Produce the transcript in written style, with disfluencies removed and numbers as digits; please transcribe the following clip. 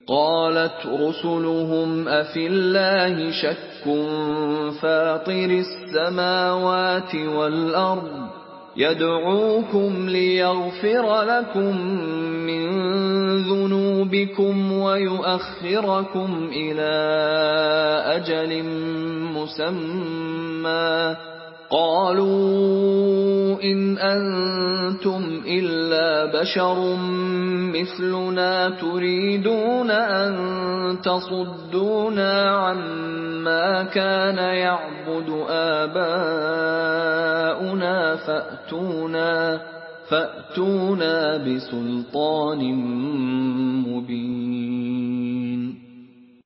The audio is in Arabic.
قالت رسلهم أفي الله شك فاطر السماوات والأرض يدعوكم ليغفر لكم من ذنوبكم ويؤخركم إلى أجل مسمى قالوا إن أنتم إلا بشر مثلنا تريدون أن تصدونا عما كان يعبد آباؤنا فأتونا بسلطان مبين